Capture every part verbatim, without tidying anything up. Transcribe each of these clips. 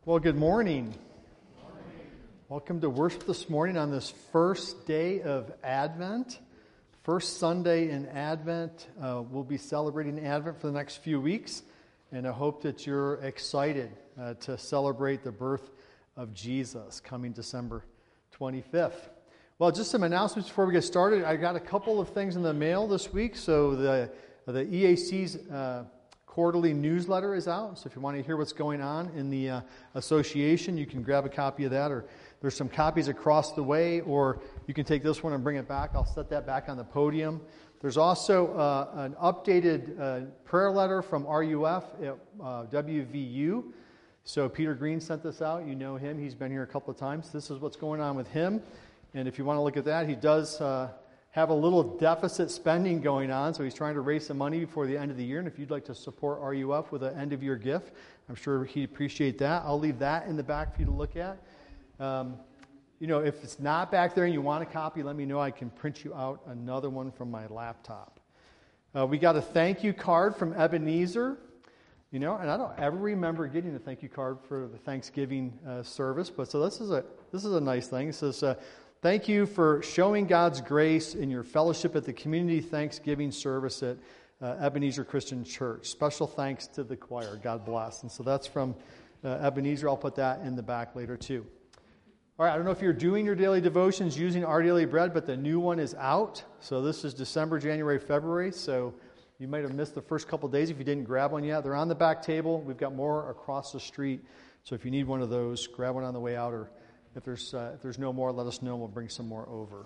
Well, good morning. Good morning. Welcome to worship this morning on this first day of Advent. First Sunday in Advent. Uh, we'll be celebrating Advent for the next few weeks, and I hope that you're excited uh, to celebrate the birth of Jesus coming December twenty-fifth. Well, just some announcements before we get started. I got a couple of things in the mail this week. So the the E A C's uh, quarterly newsletter is out, so if you want to hear what's going on in the uh, association, you can grab a copy of that, or there's some copies across the way, or you can take this one and bring it back. I'll set that back on the podium. There's also uh, an updated uh, prayer letter from R U F at uh, W V U. So Peter Green sent this out. You know him. He's been here a couple of times. This is what's going on with him. And if you want to look at that, he does uh, have a little deficit spending going on, so he's trying to raise some money before the end of the year. And if you'd like to support R U F with an end-of-year gift, I'm sure he'd appreciate that. I'll leave that in the back for you to look at. Um, you know, if it's not back there and you want a copy, let me know. I can print you out another one from my laptop. Uh, we got a thank you card from Ebenezer. You know, and I don't ever remember getting a thank you card for the Thanksgiving uh, service, but so this is a this is a nice thing. It says, uh, thank you for showing God's grace in your fellowship at the community Thanksgiving service at uh, Ebenezer Christian Church. Special thanks to the choir. God bless. And so that's from uh, Ebenezer. I'll put that in the back later too. All right, I don't know if you're doing your daily devotions using Our Daily Bread, but the new one is out. So this is December, January, February. So you might have missed the first couple days if you didn't grab one yet. They're on the back table. We've got more across the street. So if you need one of those, grab one on the way out, or If there's uh, if there's no more, let us know. We'll bring some more over.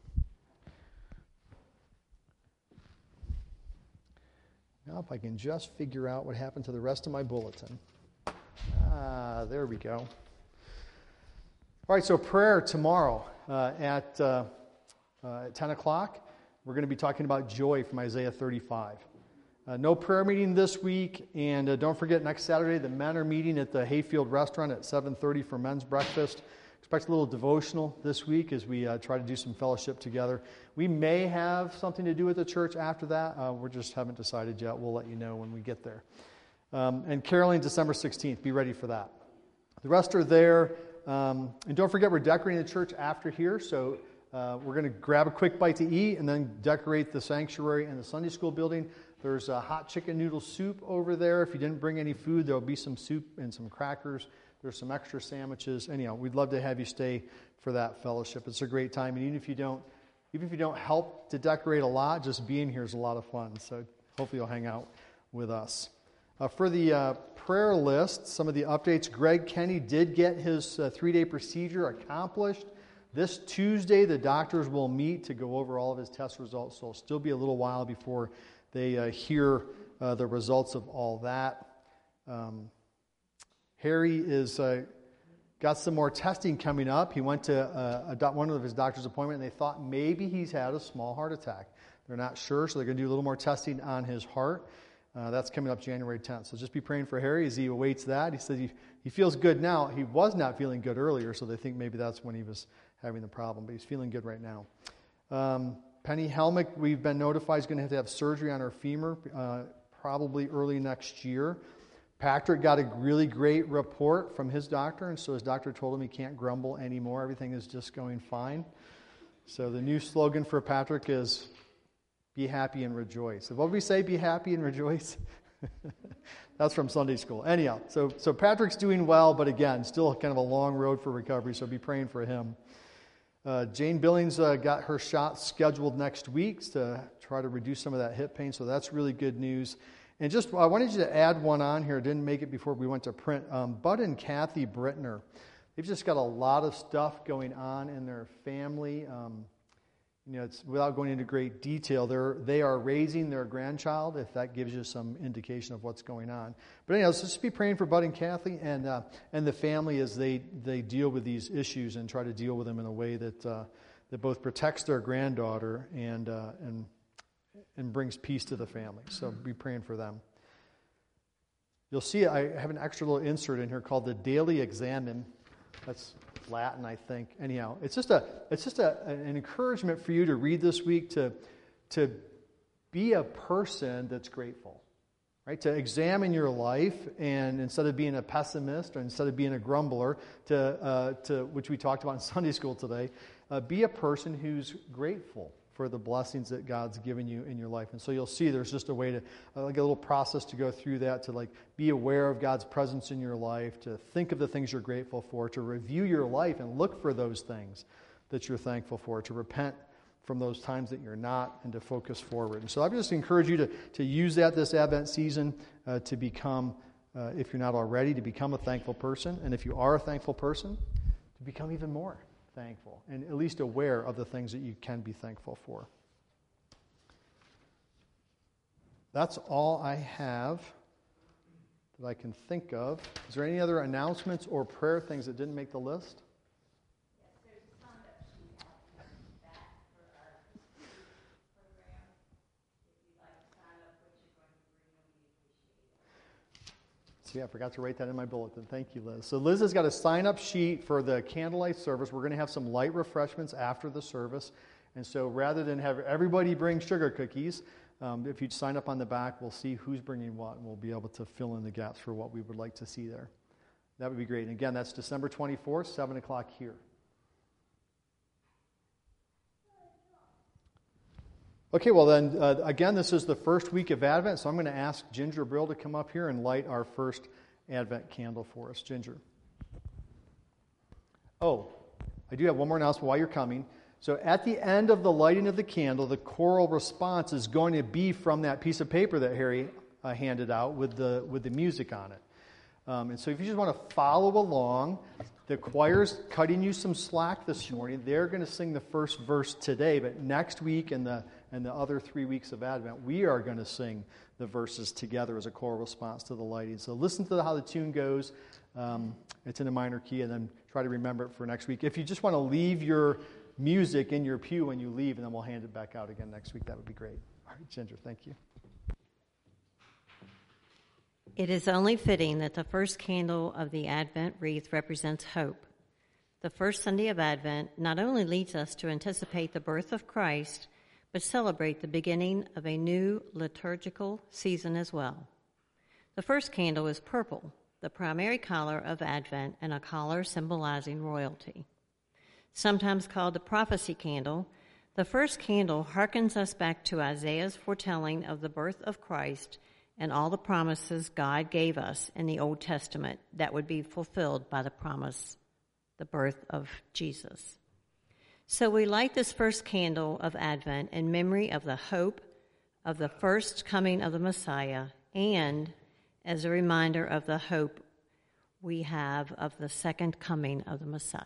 Now, if I can just figure out what happened to the rest of my bulletin. Ah, there we go. All right, so prayer tomorrow uh, at, uh, uh, at ten o'clock. We're going to be talking about joy from Isaiah thirty-five. Uh, no prayer meeting this week, and uh, don't forget next Saturday the men are meeting at the Hayfield Restaurant at seven thirty for men's breakfast. Expect a little devotional this week as we uh, try to do some fellowship together. We may have something to do with the church after that. Uh, we just haven't decided yet. We'll let you know when we get there. Um, and caroling December sixteenth. Be ready for that. The rest are there. Um, and don't forget, we're decorating the church after here. So uh, we're going to grab a quick bite to eat and then decorate the sanctuary and the Sunday school building. There's a hot chicken noodle soup over there. If you didn't bring any food, there'll be some soup and some crackers. There's some extra sandwiches. Anyhow, we'd love to have you stay for that fellowship. It's a great time. And even if you don't, even if you don't help to decorate a lot, just being here is a lot of fun. So hopefully you'll hang out with us. Uh, for the uh, prayer list, some of the updates. Greg Kenny did get his uh, three-day procedure accomplished. This Tuesday, the doctors will meet to go over all of his test results. So it'll still be a little while before they uh, hear uh, the results of all that. Um, Harry is uh, got some more testing coming up. He went to uh, a doc- one of his doctor's appointment, and they thought maybe he's had a small heart attack. They're not sure, so they're going to do a little more testing on his heart. Uh, that's coming up January tenth. So just be praying for Harry as he awaits that. He said he, he feels good now. He was not feeling good earlier, so they think maybe that's when he was having the problem, but he's feeling good right now. Um, Penny Helmick, we've been notified, is going to have to have surgery on her femur uh, probably early next year. Patrick got a really great report from his doctor, and so his doctor told him he can't grumble anymore. Everything is just going fine. So the new slogan for Patrick is, be happy and rejoice. So what do we say, be happy and rejoice? That's from Sunday school. Anyhow, so, so Patrick's doing well, but again, still kind of a long road for recovery, so be praying for him. Uh, Jane Billings uh, got her shot scheduled next week to try to reduce some of that hip pain, so that's really good news. And just, I wanted you to add one on here. I didn't make it before we went to print. Um, Bud and Kathy Brittner, they've just got a lot of stuff going on in their family. Um, you know, it's without going into great detail. They're they are raising their grandchild. If that gives you some indication of what's going on. But anyhow, so just be praying for Bud and Kathy and uh, and the family as they they deal with these issues and try to deal with them in a way that uh, that both protects their granddaughter and uh, and. and brings peace to the family. So be praying for them. You'll see I have an extra little insert in here called the Daily Examen. That's Latin, I think. Anyhow, it's just a it's just a, an encouragement for you to read this week to to be a person that's grateful. right? To examine your life, and instead of being a pessimist or instead of being a grumbler, to, uh, to which we talked about in Sunday school today, uh, be a person who's grateful for the blessings that God's given you in your life. And so you'll see there's just a way to, uh, like a little process to go through that, to like be aware of God's presence in your life, to think of the things you're grateful for, to review your life and look for those things that you're thankful for, to repent from those times that you're not, and to focus forward. And so I just encourage you to, to use that this Advent season uh, to become, uh, if you're not already, to become a thankful person. And if you are a thankful person, to become even more thankful and at least aware of the things that you can be thankful for. That's all I have that I can think of. Is there any other announcements or prayer things that didn't make the list? Yeah, I forgot to write that in my bulletin. Thank you, Liz. So Liz has got a sign-up sheet for the candlelight service. We're going to have some light refreshments after the service. And so rather than have everybody bring sugar cookies, um, if you sign up on the back, we'll see who's bringing what, and we'll be able to fill in the gaps for what we would like to see there. That would be great. And again, that's December twenty-fourth, seven o'clock here. Okay, well then, uh, again, this is the first week of Advent, so I'm going to ask Ginger Brill to come up here and light our first Advent candle for us. Ginger. Oh, I do have one more announcement while you're coming. So at the end of the lighting of the candle, the choral response is going to be from that piece of paper that Harry uh, handed out with the with the music on it. Um, and so if you just want to follow along, the choir's cutting you some slack this morning. They're going to sing the first verse today, but next week and the and the other three weeks of Advent, we are going to sing the verses together as a choral response to the lighting. So listen to how the tune goes. Um, it's in a minor key, and then try to remember it for next week. If you just want to leave your music in your pew when you leave, and then we'll hand it back out again next week, that would be great. All right, Ginger, thank you. It is only fitting that the first candle of the Advent wreath represents hope. The first Sunday of Advent not only leads us to anticipate the birth of Christ, but celebrate the beginning of a new liturgical season as well. The first candle is purple, the primary color of Advent, and a color symbolizing royalty. Sometimes called the prophecy candle, the first candle harkens us back to Isaiah's foretelling of the birth of Christ and all the promises God gave us in the Old Testament that would be fulfilled by the promise, the birth of Jesus. So we light this first candle of Advent in memory of the hope of the first coming of the Messiah, and as a reminder of the hope we have of the second coming of the Messiah.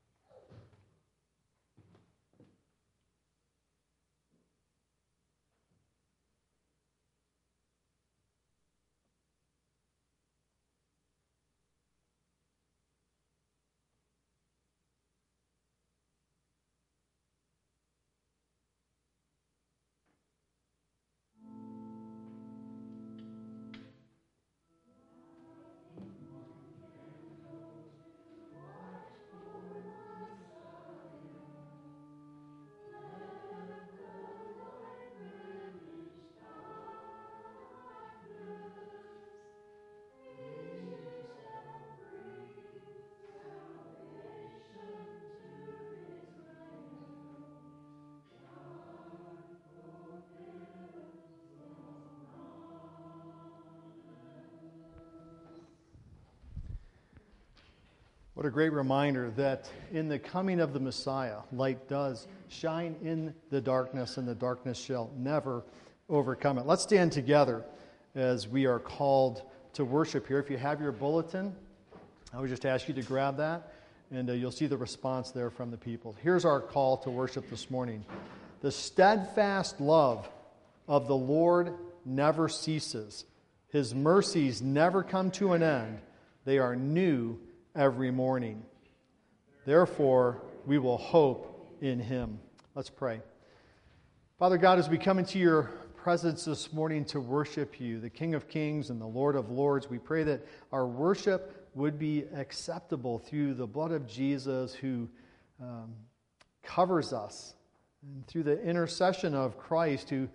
What a great reminder that in the coming of the Messiah, light does shine in the darkness, and the darkness shall never overcome it. Let's stand together as we are called to worship here. If you have your bulletin, I would just ask you to grab that, and uh, you'll see the response there from the people. Here's our call to worship this morning. The steadfast love of the Lord never ceases. His mercies never come to an end. They are new every morning. Therefore, we will hope in Him. Let's pray. Father God, as we come into your presence this morning to worship you, the King of Kings and the Lord of Lords, we pray that our worship would be acceptable through the blood of Jesus, who um, covers us, and through the intercession of Christ, who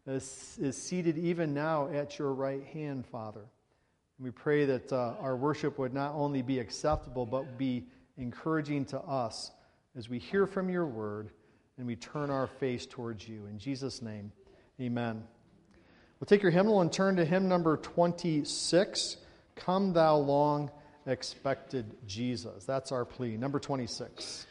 is, is seated even now at your right hand, Father. And we pray that uh, our worship would not only be acceptable, but be encouraging to us as we hear from your word and we turn our face towards you. In Jesus' name, amen. We'll take your hymnal and turn to hymn number twenty-six, Come Thou Long Expected Jesus. That's our plea, number twenty-six.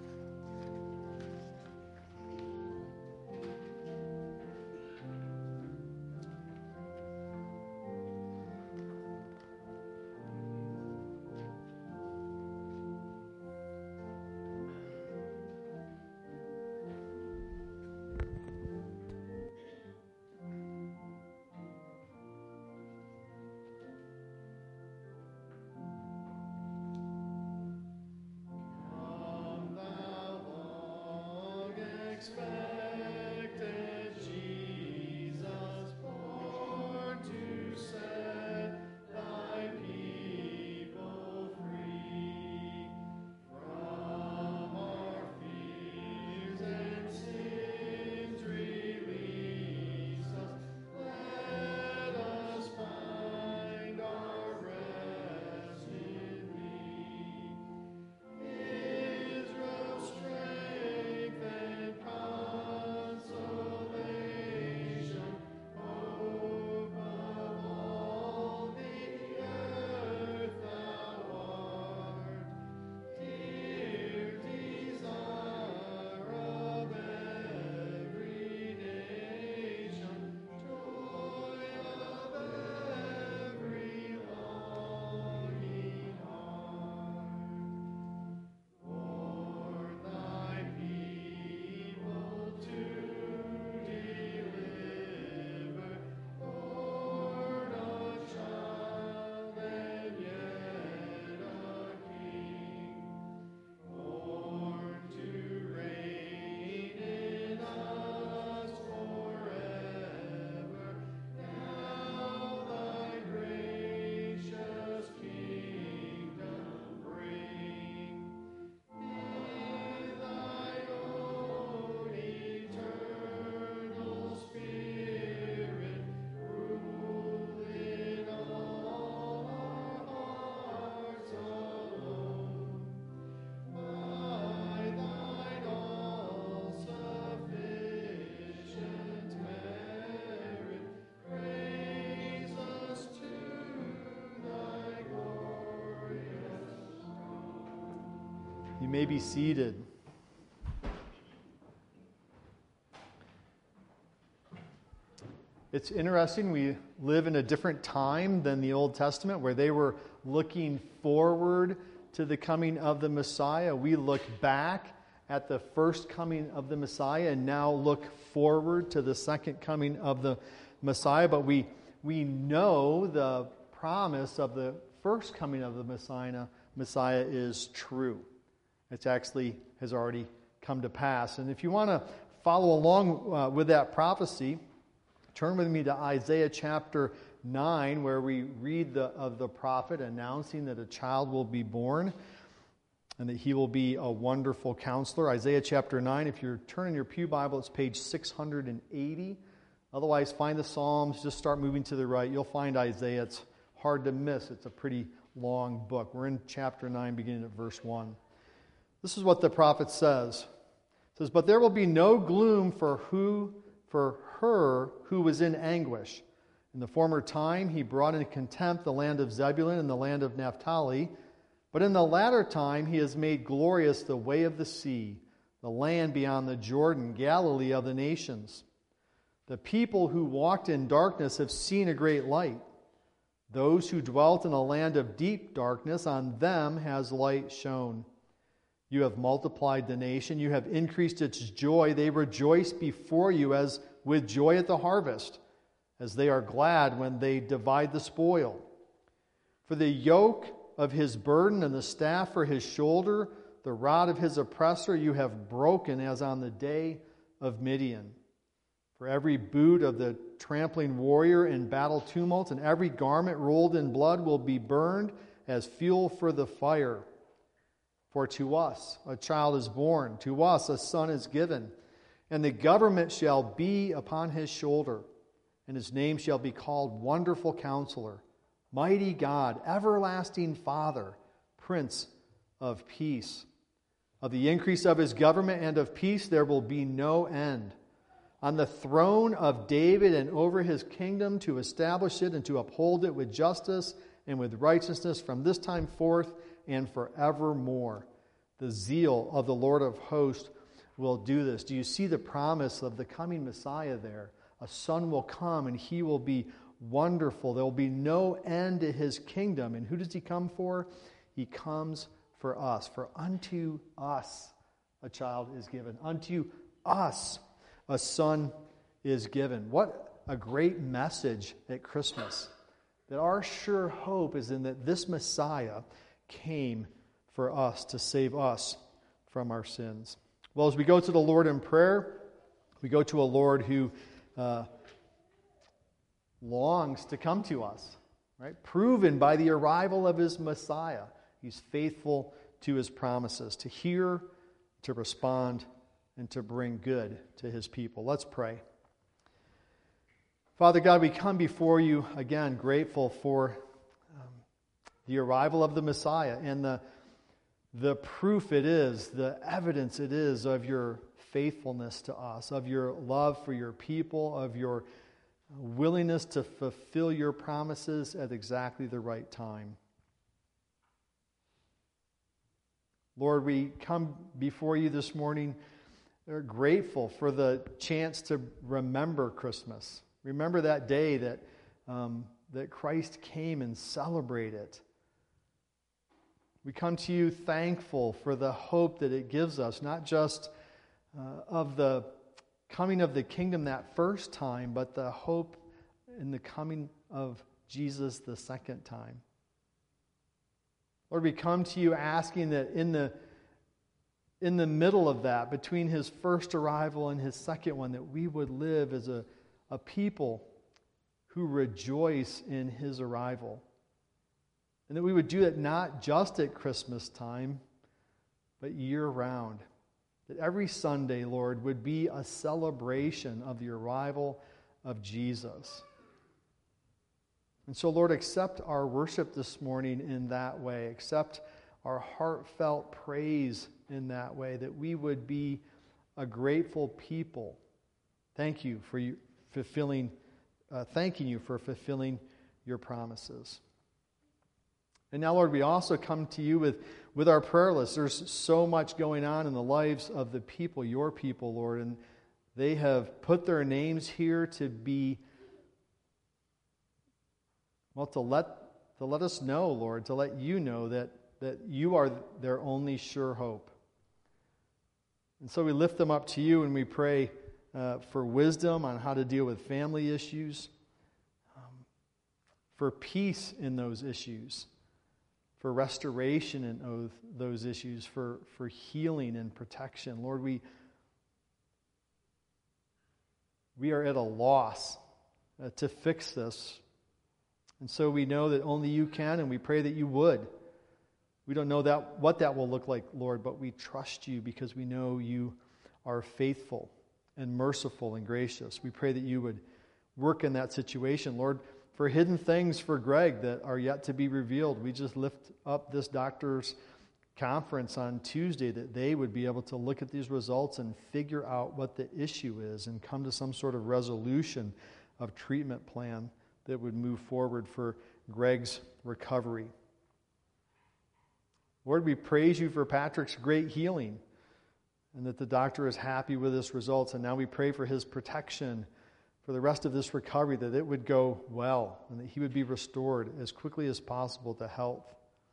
You may be seated. It's interesting, we live in a different time than the Old Testament where they were looking forward to the coming of the Messiah. We look back at the first coming of the Messiah and now look forward to the second coming of the Messiah. But we, we know the promise of the first coming of the Messiah, Messiah is true. It actually has already come to pass. And if you want to follow along uh, with that prophecy, turn with me to Isaiah chapter nine, where we read the, of the prophet announcing that a child will be born and that he will be a wonderful counselor. Isaiah chapter nine, if you're turning your pew Bible, it's page six hundred eighty. Otherwise, find the Psalms, just start moving to the right. You'll find Isaiah. It's hard to miss. It's a pretty long book. We're in chapter nine, beginning at verse one. This is what the prophet says. It says, "But there will be no gloom for who for her who was in anguish. In the former time he brought into contempt the land of Zebulun and the land of Naphtali. But in the latter time he has made glorious the way of the sea, the land beyond the Jordan, Galilee of the nations. The people who walked in darkness have seen a great light. Those who dwelt in a land of deep darkness, on them has light shone. You have multiplied the nation. You have increased its joy. They rejoice before you as with joy at the harvest, as they are glad when they divide the spoil. For the yoke of his burden and the staff for his shoulder, the rod of his oppressor you have broken as on the day of Midian. For every boot of the trampling warrior in battle tumult and every garment rolled in blood will be burned as fuel for the fire. For to us a child is born, to us a son is given, And the government shall be upon his shoulder, and his name shall be called Wonderful Counselor, Mighty God, Everlasting Father, Prince of Peace. Of the increase of his government and of peace there will be no end. On the throne of David and over his kingdom, to establish it and to uphold it with justice and with righteousness from this time forth and forevermore. The zeal of the Lord of hosts will do this. Do you see the promise of the coming Messiah there? A son will come and he will be wonderful. There will be no end to his kingdom. And who does he come for? He comes for us. For unto us a child is given. Unto us a son is given. What a great message at Christmas. That our sure hope is in that this Messiah came for us to save us from our sins. Well, as we go to the Lord in prayer, we go to a Lord who uh, longs to come to us, right? Proven by the arrival of his Messiah. He's faithful to his promises, to hear, to respond, and to bring good to his people. Let's pray. Father God, we come before you again grateful for um, the arrival of the Messiah and the, the proof it is, the evidence it is of your faithfulness to us, of your love for your people, of your willingness to fulfill your promises at exactly the right time. Lord, we come before you this morning. We're grateful for the chance to remember Christmas. Remember that day that um, that Christ came and celebrate it. We come to you thankful for the hope that it gives us, not just uh, of the coming of the kingdom that first time, but the hope in the coming of Jesus the second time. Lord, we come to you asking that in the in the middle of that, between his first arrival and his second one, that we would live as a, a people who rejoice in his arrival. And that we would do it not just at Christmas time, but year-round. That every Sunday, Lord, would be a celebration of the arrival of Jesus. And so, Lord, accept our worship this morning in that way. Accept our heartfelt praise in that way, that we would be a grateful people. Thank you for you fulfilling, uh, thanking you for fulfilling your promises. And now, Lord, we also come to you with, with our prayer list. There's so much going on in the lives of the people, your people, Lord, and they have put their names here to be, well, to let to let us know, Lord, to let you know that, that you are their only sure hope. And so we lift them up to you and we pray uh, for wisdom on how to deal with family issues, um, for peace in those issues, for restoration in those, those issues, for, for healing and protection. Lord, we, we are at a loss uh, to fix this. And so we know that only you can, and we pray that you would. We don't know that what that will look like, Lord, but we trust you because we know you are faithful and merciful and gracious. We pray that you would work in that situation, Lord, for hidden things for Greg that are yet to be revealed. We just lift up this doctor's conference on Tuesday, that they would be able to look at these results and figure out what the issue is and come to some sort of resolution of treatment plan that would move forward for Greg's recovery. Lord, we praise you for Patrick's great healing and that the doctor is happy with his results. And now we pray for his protection for the rest of this recovery, that it would go well and that he would be restored as quickly as possible to health.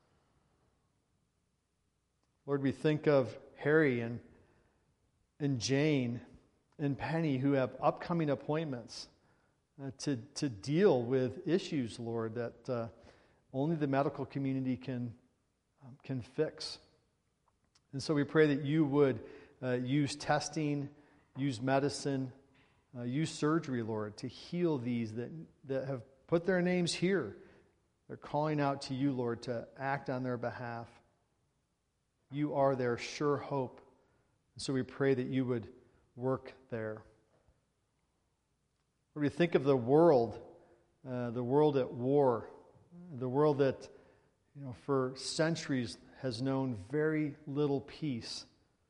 Lord, we think of Harry and, and Jane and Penny who have upcoming appointments uh, to, to deal with issues, Lord, that uh, only the medical community can can fix. And so we pray that you would uh, use testing, use medicine, uh, use surgery, Lord, to heal these that, that have put their names here. They're calling out to you, Lord, to act on their behalf. You are their sure hope. And so we pray that you would work there. When we think of the world, uh, the world at war, the world that, you know, for centuries has known very little peace.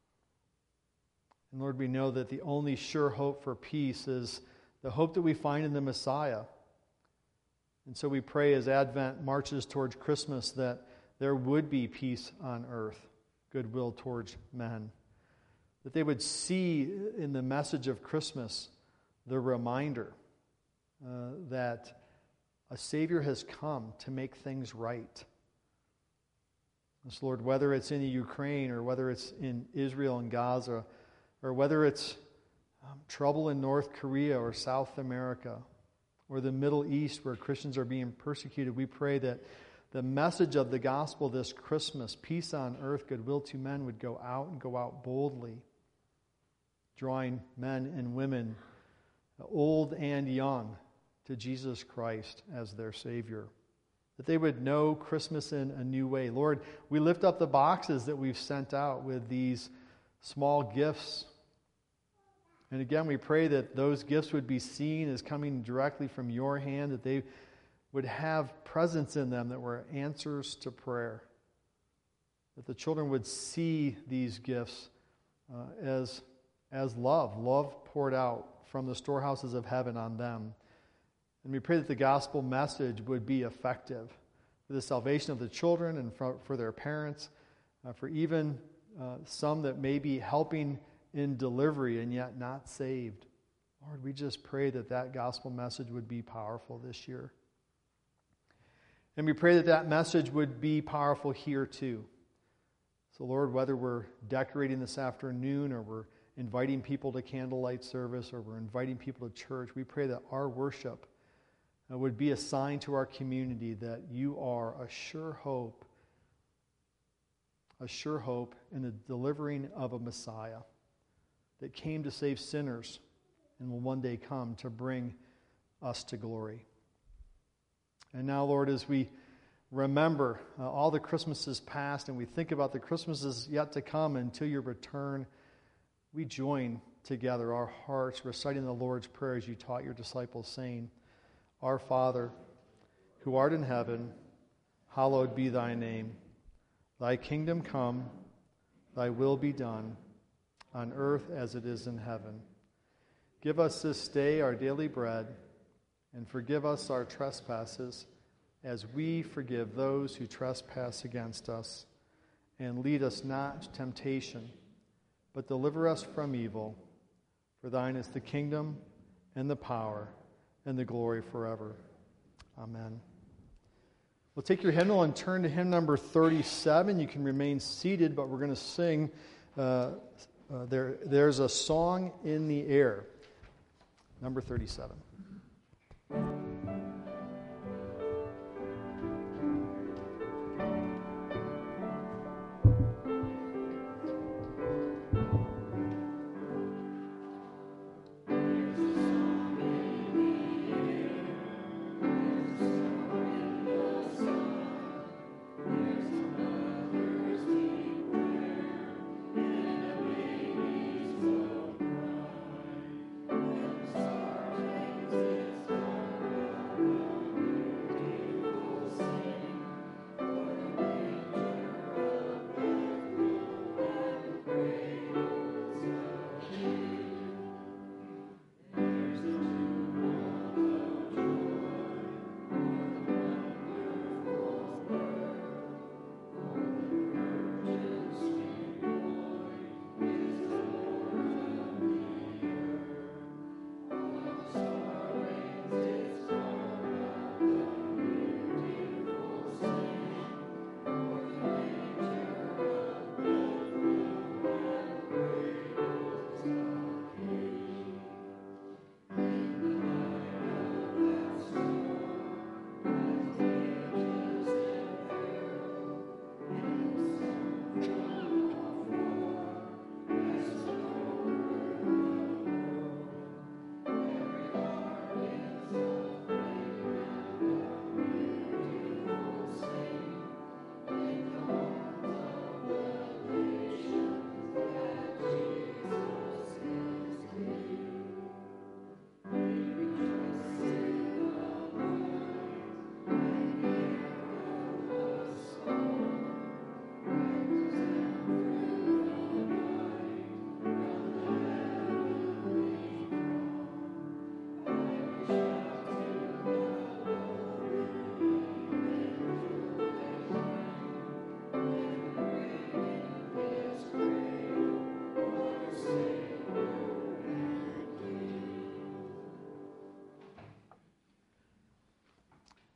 And Lord, we know that the only sure hope for peace is the hope that we find in the Messiah. And so we pray as Advent marches towards Christmas that there would be peace on earth, goodwill towards men. That they would see in the message of Christmas the reminder uh, that a Savior has come to make things right. Yes, Lord, whether it's in the Ukraine or whether it's in Israel and Gaza, or whether it's um, trouble in North Korea or South America or the Middle East where Christians are being persecuted, we pray that the message of the gospel this Christmas, peace on earth, goodwill to men, would go out and go out boldly, drawing men and women, old and young, to Jesus Christ as their Savior. That they would know Christmas in a new way. Lord, we lift up the boxes that we've sent out with these small gifts. And again, we pray that those gifts would be seen as coming directly from your hand, that they would have presence in them that were answers to prayer. That the children would see these gifts uh, as, as love, love poured out from the storehouses of heaven on them. And we pray that the gospel message would be effective for the salvation of the children and for, for their parents, uh, for even uh, some that may be helping in delivery and yet not saved. Lord, we just pray that that gospel message would be powerful this year. And we pray that that message would be powerful here too. So Lord, whether we're decorating this afternoon or we're inviting people to candlelight service or we're inviting people to church, we pray that our worship uh, would be a sign to our community that you are a sure hope, a sure hope in the delivering of a Messiah that came to save sinners and will one day come to bring us to glory. And now, Lord, as we remember uh, all the Christmases past and we think about the Christmases yet to come until your return, we join together our hearts reciting the Lord's Prayer as you taught your disciples, saying, Our Father, who art in heaven, hallowed be thy name. Thy kingdom come, thy will be done, on earth as it is in heaven. Give us this day our daily bread, and forgive us our trespasses, as we forgive those who trespass against us. And lead us not to temptation, but deliver us from evil. For thine is the kingdom, and the power, and the glory forever. Amen. We'll take your hymnal and turn to hymn number thirty-seven. You can remain seated, but we're going to sing, uh, uh, there, There's a Song in the Air, number thirty-seven.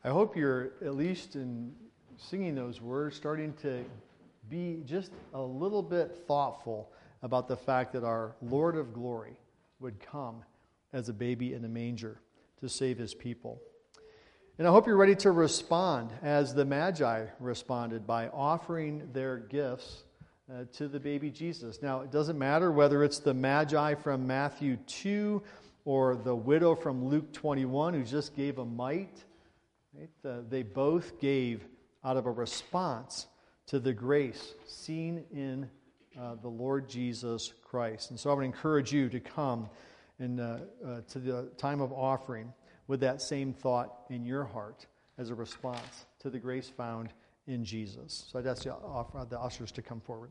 I hope you're, at least in singing those words, starting to be just a little bit thoughtful about the fact that our Lord of glory would come as a baby in a manger to save his people. And I hope you're ready to respond as the Magi responded by offering their gifts uh, to the baby Jesus. Now, it doesn't matter whether it's the Magi from Matthew two or the widow from Luke twenty-one who just gave a mite. Right? The, they both gave out of a response to the grace seen in uh, the Lord Jesus Christ. And so I would encourage you to come and uh, uh, to the time of offering with that same thought in your heart as a response to the grace found in Jesus. So I'd ask the, uh, the ushers to come forward.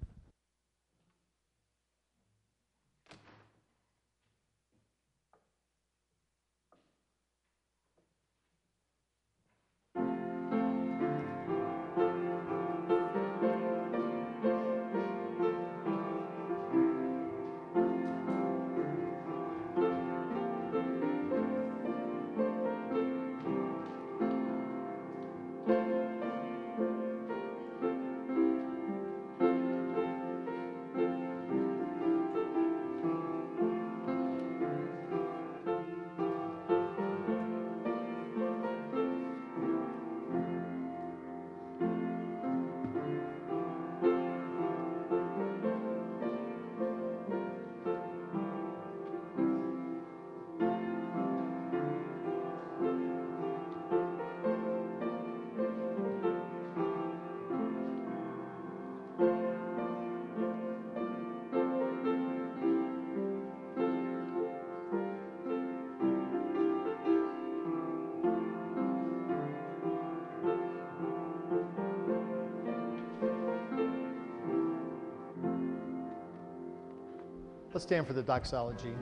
Let's stand for the doxology.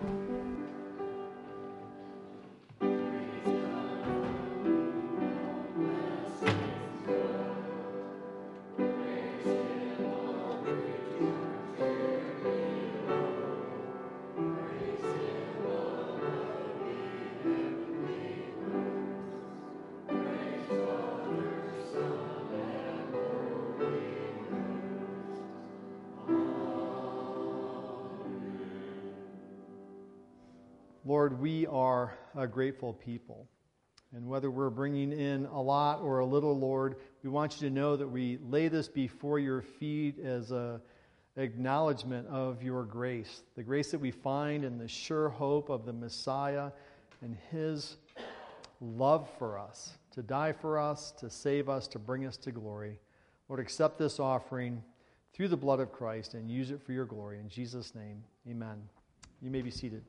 Lord, we are a grateful people. And whether we're bringing in a lot or a little, Lord, we want you to know that we lay this before your feet as an acknowledgement of your grace, the grace that we find in the sure hope of the Messiah and his love for us, to die for us, to save us, to bring us to glory. Lord, accept this offering through the blood of Christ and use it for your glory. In Jesus' name, amen. You may be seated.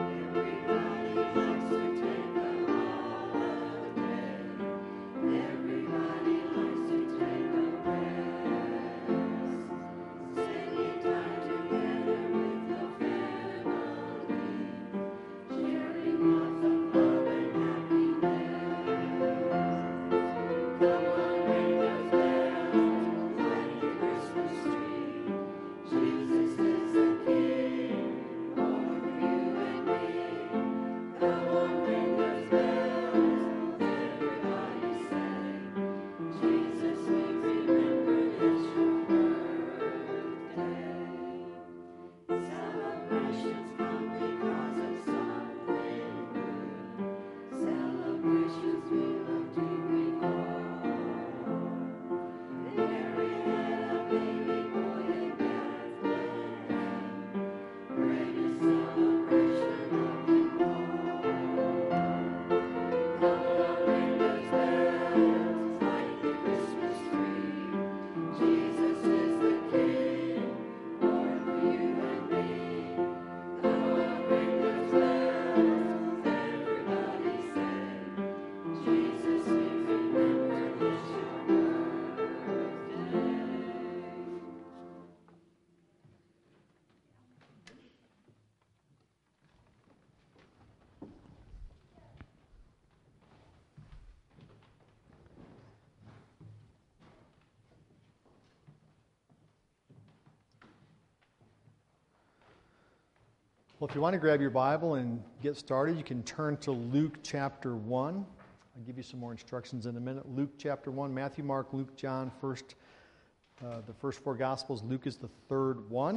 Everybody Well, if you want to grab your Bible and get started, you can turn to Luke chapter one. I'll give you some more instructions in a minute. Luke chapter one, Matthew, Mark, Luke, John, first, uh, the first four Gospels. Luke is the third one.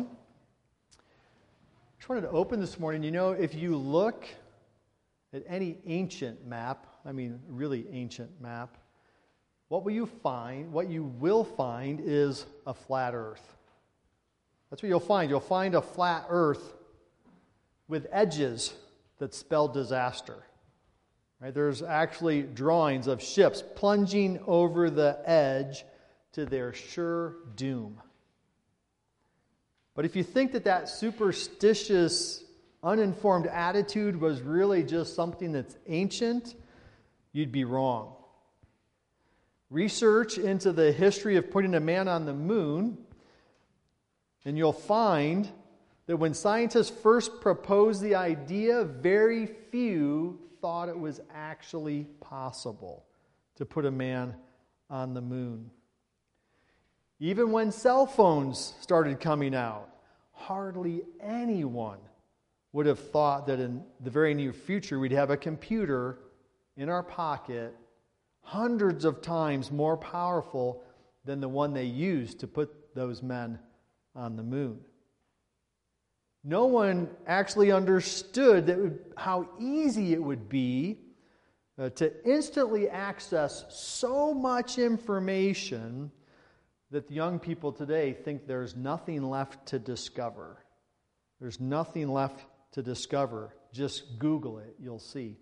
I just wanted to open this morning. You know, if you look at any ancient map, I mean really ancient map, what will you find? What you will find is a flat earth. That's what you'll find. You'll find a flat earth with edges that spell disaster. Right? There's actually drawings of ships plunging over the edge to their sure doom. But if you think that that superstitious, uninformed attitude was really just something that's ancient, you'd be wrong. Research into the history of putting a man on the moon, and you'll find that when scientists first proposed the idea, very few thought it was actually possible to put a man on the moon. Even when cell phones started coming out, hardly anyone would have thought that in the very near future we'd have a computer in our pocket hundreds of times more powerful than the one they used to put those men on the moon. No one actually understood that would, how easy it would be uh, to instantly access so much information that the young people today think there's nothing left to discover. There's nothing left to discover. Just Google it, you'll see.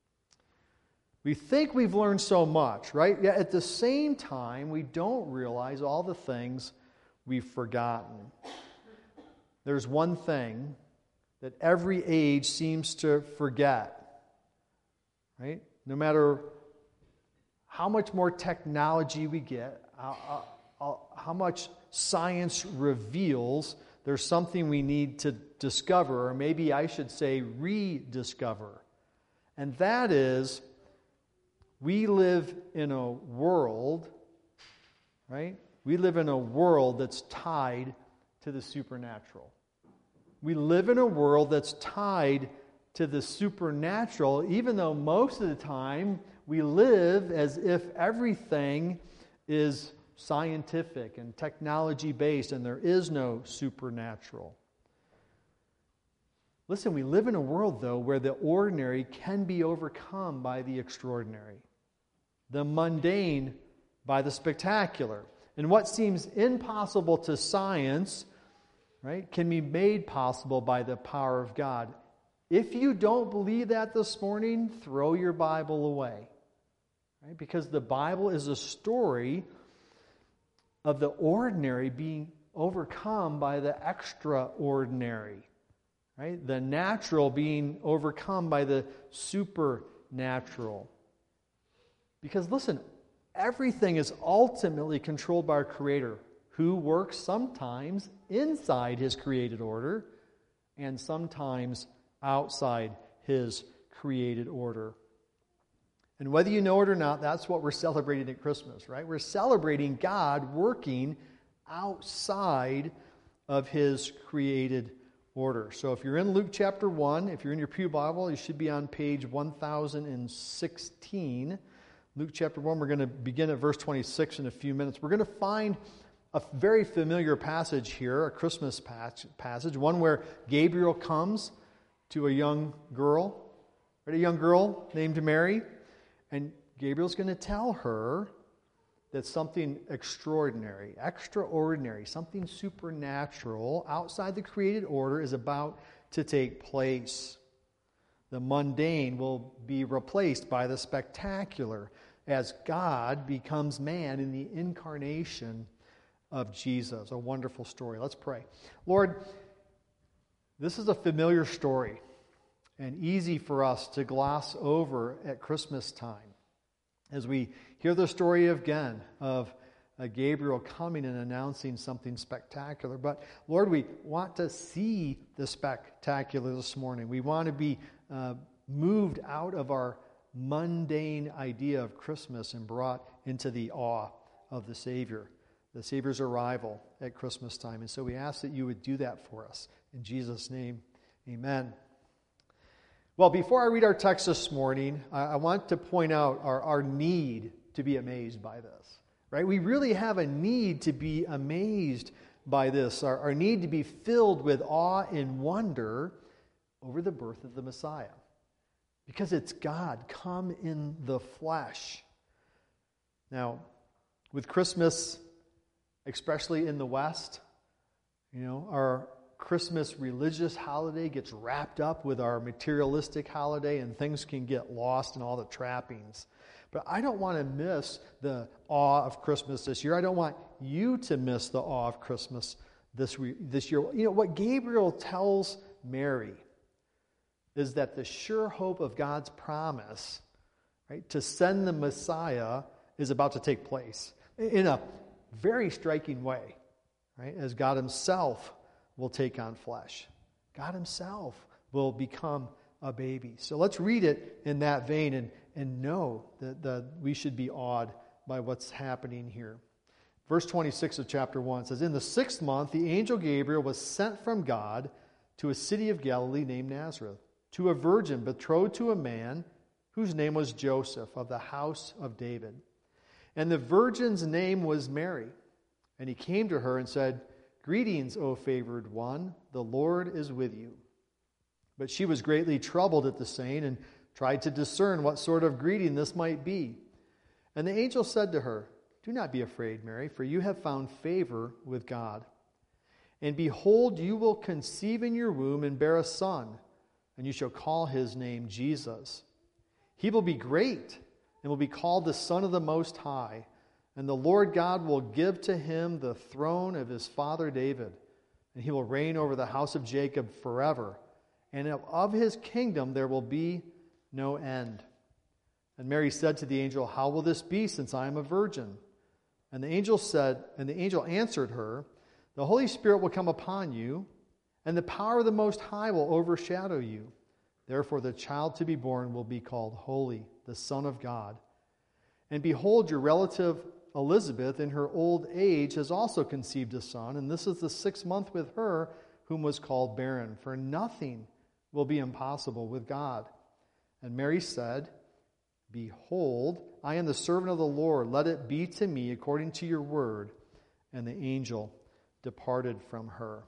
We think we've learned so much, right? Yet at the same time, we don't realize all the things we've forgotten. There's one thing that every age seems to forget, right? No matter how much more technology we get, how, how, how much science reveals, there's something we need to discover, or maybe I should say rediscover. And that is, we live in a world, right? We live in a world that's tied to the supernatural. We live in a world that's tied to the supernatural, even though most of the time we live as if everything is scientific and technology-based and there is no supernatural. Listen, we live in a world, though, where the ordinary can be overcome by the extraordinary, the mundane by the spectacular. And what seems impossible to science, right, can be made possible by the power of God. If you don't believe that this morning, throw your Bible away. Right? Because the Bible is a story of the ordinary being overcome by the extraordinary. Right? The natural being overcome by the supernatural. Because listen, everything is ultimately controlled by our Creator, who works sometimes inside His created order and sometimes outside His created order. And whether you know it or not, that's what we're celebrating at Christmas, right? We're celebrating God working outside of His created order. So if you're in Luke chapter one, if you're in your Pew Bible, you should be on page one thousand sixteen. Luke chapter one, we're going to begin at verse twenty-six in a few minutes. We're going to find a very familiar passage here, a Christmas passage, one where Gabriel comes to a young girl, right, a young girl named Mary, and Gabriel's going to tell her that something extraordinary, extraordinary, something supernatural outside the created order is about to take place. The mundane will be replaced by the spectacular as God becomes man in the incarnation of Jesus. A wonderful story. Let's pray. Lord, this is a familiar story and easy for us to gloss over at Christmas time as we hear the story again of uh, Gabriel coming and announcing something spectacular. But Lord, we want to see the spectacular this morning. We want to be uh, moved out of our mundane idea of Christmas and brought into the awe of the Savior, the Savior's arrival at Christmas time. And so we ask that you would do that for us. In Jesus' name, Amen. Well, before I read our text this morning, I, I want to point out our, our need to be amazed by this. Right? We really have a need to be amazed by this, our, our need to be filled with awe and wonder over the birth of the Messiah. Because it's God come in the flesh. Now, with Christmas, especially in the West, you know, our Christmas religious holiday gets wrapped up with our materialistic holiday, and things can get lost in all the trappings. But I don't want to miss the awe of Christmas this year. I don't want you to miss the awe of Christmas this re- this year. You know, what Gabriel tells Mary is that the sure hope of God's promise, right, to send the Messiah is about to take place in a very striking way, right, as God himself will take on flesh. God himself will become a baby. So let's read it in that vein and, and know that, that we should be awed by what's happening here. Verse twenty-six of chapter one says, "In the sixth month, the angel Gabriel was sent from God to a city of Galilee named Nazareth, to a virgin betrothed to a man whose name was Joseph, of the house of David. And the virgin's name was Mary. And he came to her and said, 'Greetings, O favored one, the Lord is with you.' But she was greatly troubled at the saying and tried to discern what sort of greeting this might be. And the angel said to her, 'Do not be afraid, Mary, for you have found favor with God. And behold, you will conceive in your womb and bear a son, and you shall call his name Jesus. He will be great and will be called the Son of the Most High. And the Lord God will give to him the throne of his father David, and he will reign over the house of Jacob forever. And of his kingdom there will be no end.' And Mary said to the angel, 'How will this be, since I am a virgin?' And the angel said, and the angel answered her, 'The Holy Spirit will come upon you, and the power of the Most High will overshadow you. Therefore the child to be born will be called Holy, the Son of God. And behold, your relative Elizabeth, in her old age, has also conceived a son, and this is the sixth month with her, whom was called barren. For nothing will be impossible with God.' And Mary said, 'Behold, I am the servant of the Lord. Let it be to me according to your word.' And the angel departed from her."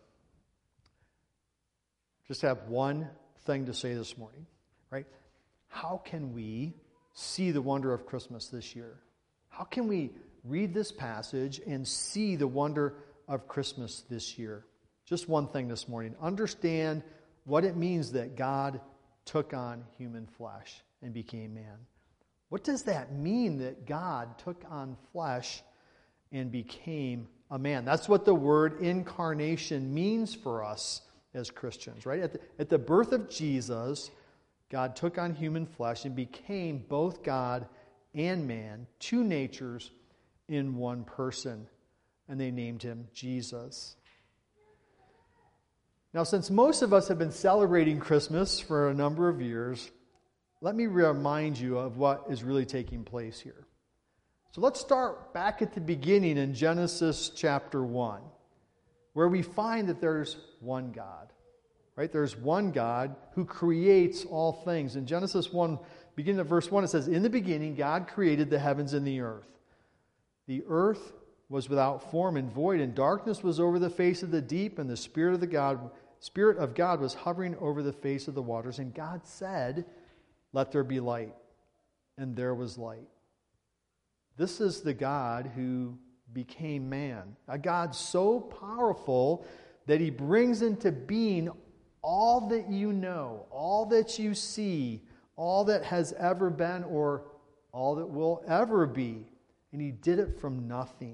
Just have one thing to say this morning, right? How can we see the wonder of Christmas this year? How can we read this passage and see the wonder of Christmas this year? Just one thing this morning. Understand what it means that God took on human flesh and became man. What does that mean, that God took on flesh and became a man? That's what the word incarnation means for us as Christians, right? At the, at the birth of Jesus, God took on human flesh and became both God and man, two natures in one person, and they named him Jesus. Now, since most of us have been celebrating Christmas for a number of years, let me remind you of what is really taking place here. So let's start back at the beginning in Genesis chapter one, where we find that there's one God, right? There's one God who creates all things. In Genesis one, beginning at verse one, it says, "In the beginning, God created the heavens and the earth. The earth was without form and void, and darkness was over the face of the deep, and the Spirit of the God, Spirit of God was hovering over the face of the waters. And God said, 'Let there be light.' And there was light." This is the God who became man, a God so powerful that he brings into being all that you know, all that you see, all that has ever been, or all that will ever be. And he did it from nothing.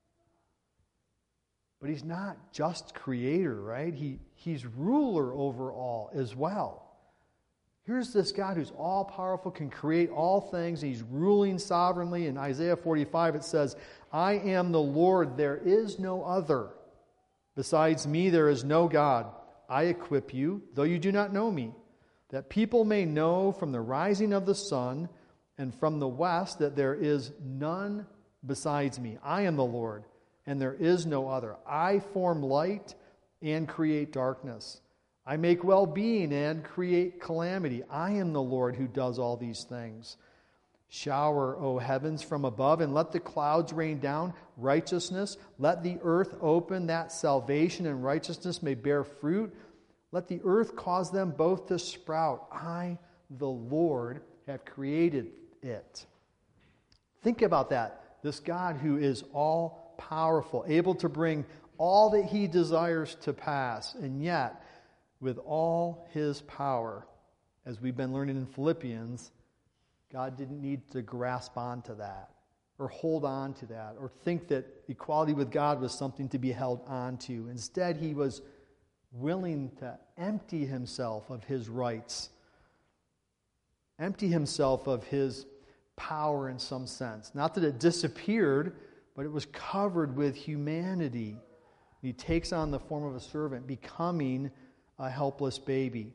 But he's not just creator, right? He, he's ruler over all as well. Here's this God who's all-powerful, can create all things. He's ruling sovereignly. In Isaiah forty-five, it says, "I am the Lord, there is no other. Besides me, there is no God. I equip you, though you do not know me, that people may know from the rising of the sun and from the west that there is none besides me. I am the Lord, and there is no other. I form light and create darkness. I make well-being and create calamity. I am the Lord who does all these things. Shower, O heavens, from above, and let the clouds rain down righteousness. Let the earth open, that salvation and righteousness may bear fruit. Let the earth cause them both to sprout. I, the Lord, have created it. Think about that. This God who is all-powerful, able to bring all that he desires to pass, and yet, with all his power, as we've been learning in Philippians, God didn't need to grasp onto that or hold on to that or think that equality with God was something to be held on to. Instead, he was willing to empty himself of his rights, empty himself of his power in some sense. Not that it disappeared, but it was covered with humanity. He takes on the form of a servant, becoming a helpless baby.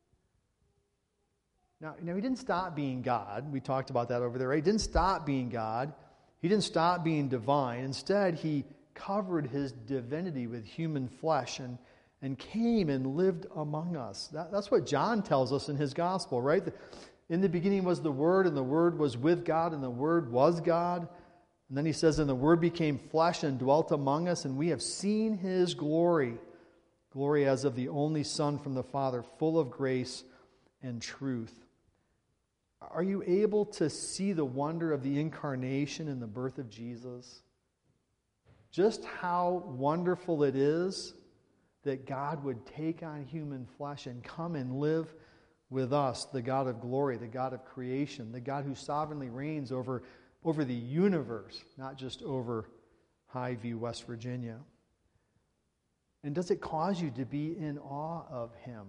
Now, you know, he didn't stop being God. We talked about that over there, right? He didn't stop being God. He didn't stop being divine. Instead, he covered his divinity with human flesh and, and came and lived among us. That, that's what John tells us in his gospel, right? In the beginning was the Word, and the Word was with God, and the Word was God. And then he says, and the Word became flesh and dwelt among us, and we have seen his glory. Glory as of the only Son from the Father, full of grace and truth. Are you able to see the wonder of the incarnation and the birth of Jesus? Just how wonderful it is that God would take on human flesh and come and live with us, the God of glory, the God of creation, the God who sovereignly reigns over, over the universe, not just over Highview, West Virginia. And does it cause you to be in awe of him?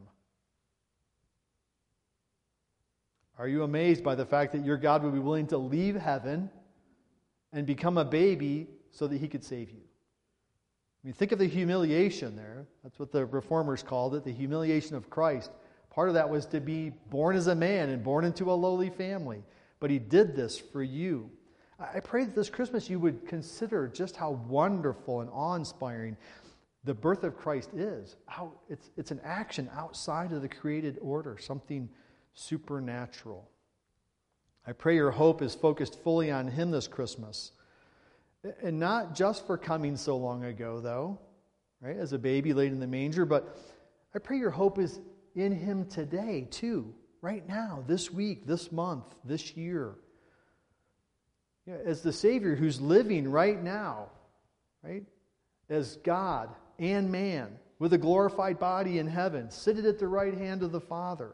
Are you amazed by the fact that your God would be willing to leave heaven and become a baby so that he could save you? I mean, think of the humiliation there. That's what the Reformers called it, the humiliation of Christ. Part of that was to be born as a man and born into a lowly family. But he did this for you. I pray that this Christmas you would consider just how wonderful and awe-inspiring the birth of Christ is. How it's, it's an action outside of the created order, something supernatural. I pray your hope is focused fully on him this Christmas. And not just for coming so long ago, though, right, as a baby laid in the manger, but I pray your hope is in him today, too, right now, this week, this month, this year. You know, as the Savior who's living right now, right, as God and man, with a glorified body in heaven, seated at the right hand of the Father.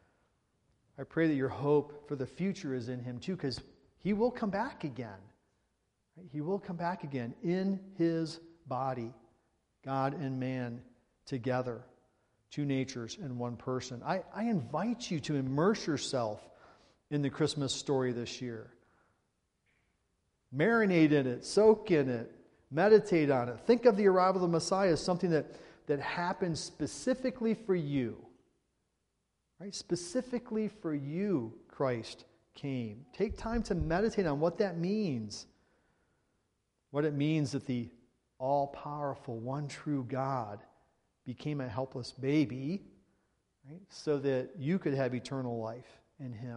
I pray that your hope for the future is in him too, because he will come back again. Right? He will come back again in his body, God and man together, two natures in one person. I, I invite you to immerse yourself in the Christmas story this year. Marinate in it, soak in it, meditate on it. Think of the arrival of the Messiah as something that, that happened specifically for you. Right? Specifically for you, Christ came. Take time to meditate on what that means. What it means that the all-powerful, one true God became a helpless baby, right, so that you could have eternal life in him.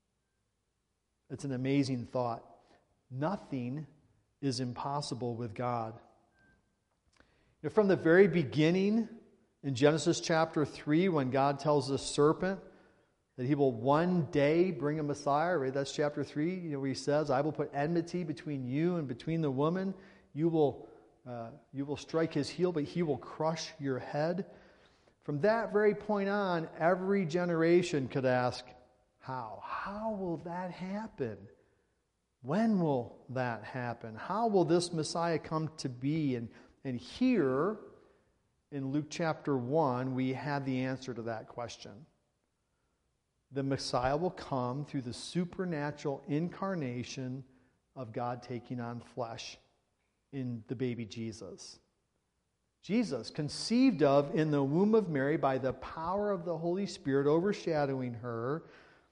It's an amazing thought. Nothing is impossible with God. You know, from the very beginning, in Genesis chapter three, when God tells the serpent that he will one day bring a Messiah, right? That's chapter three, you know, where he says, I will put enmity between you and between the woman. You will, uh, you will strike his heel, but he will crush your head. From that very point on, every generation could ask, how? How will that happen? When will that happen? How will this Messiah come to be? And, and here, in Luke chapter one, we have the answer to that question. The Messiah will come through the supernatural incarnation of God taking on flesh in the baby Jesus. Jesus, conceived of in the womb of Mary by the power of the Holy Spirit overshadowing her.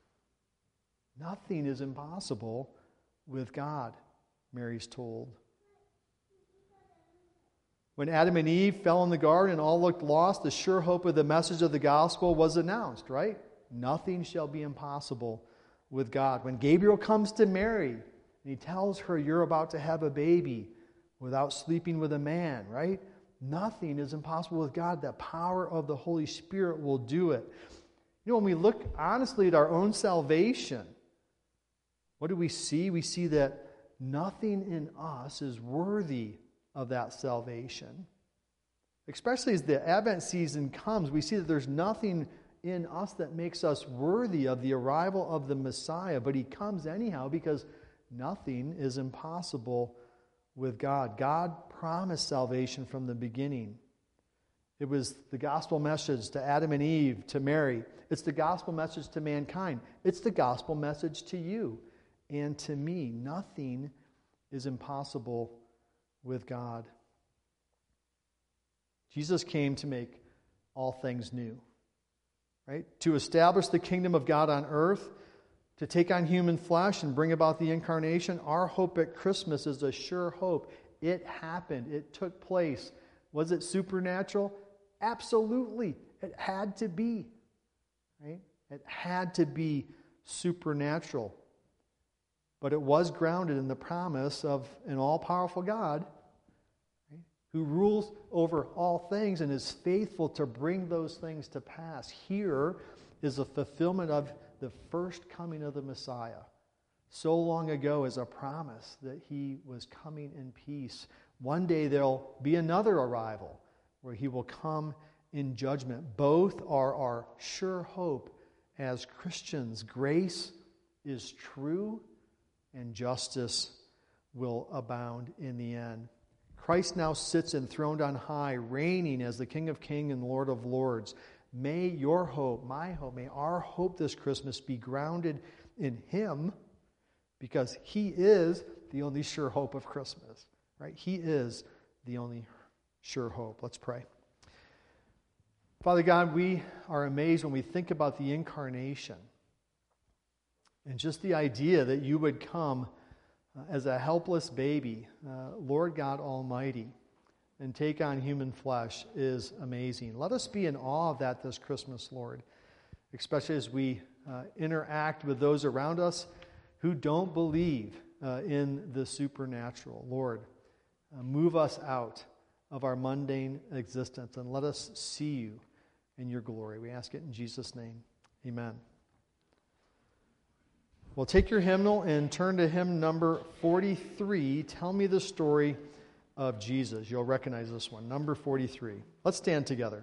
Nothing is impossible with God, Mary's told. When Adam and Eve fell in the garden and all looked lost, the sure hope of the message of the gospel was announced, right? Nothing shall be impossible with God. When Gabriel comes to Mary and he tells her, you're about to have a baby without sleeping with a man, right? Nothing is impossible with God. The power of the Holy Spirit will do it. You know, when we look honestly at our own salvation, what do we see? We see that nothing in us is worthy of that salvation. Especially as the Advent season comes, we see that there's nothing in us that makes us worthy of the arrival of the Messiah, but he comes anyhow because nothing is impossible with God. God promised salvation from the beginning. It was the gospel message to Adam and Eve, to Mary. It's the gospel message to mankind. It's the gospel message to you and to me. Nothing is impossible with God. Jesus came to make all things new, right? To establish the kingdom of God on earth, to take on human flesh and bring about the incarnation. Our hope at Christmas is a sure hope. It happened. It took place. Was it supernatural? Absolutely. It had to be, right? It had to be supernatural. But it was grounded in the promise of an all-powerful God, right, who rules over all things and is faithful to bring those things to pass. Here is a fulfillment of the first coming of the Messiah. So long ago as a promise that he was coming in peace. One day there'll be another arrival where he will come in judgment. Both are our sure hope as Christians. Grace is true and justice will abound in the end. Christ now sits enthroned on high, reigning as the King of Kings and Lord of Lords. May your hope, my hope, may our hope this Christmas be grounded in him, because he is the only sure hope of Christmas, right? He is the only sure hope. Let's pray. Father God, we are amazed when we think about the incarnation and just the idea that you would come uh, as a helpless baby, uh, Lord God Almighty, and take on human flesh is amazing. Let us be in awe of that this Christmas, Lord, especially as we uh, interact with those around us who don't believe uh, in the supernatural. Lord, uh, move us out of our mundane existence and let us see you in your glory. We ask it in Jesus' name. Amen. Well, take your hymnal and turn to hymn number forty-three. Tell me the story of Jesus. You'll recognize this one, number forty-three. Let's stand together.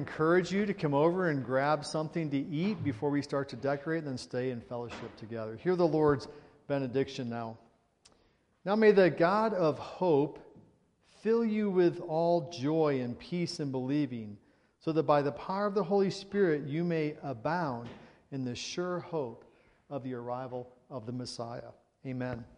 encourage you to come over and grab something to eat before we start to decorate, and then stay in fellowship together. Hear the Lord's benediction now. Now may the God of hope fill you with all joy and peace in believing, so that by the power of the Holy Spirit you may abound in the sure hope of the arrival of the Messiah. Amen.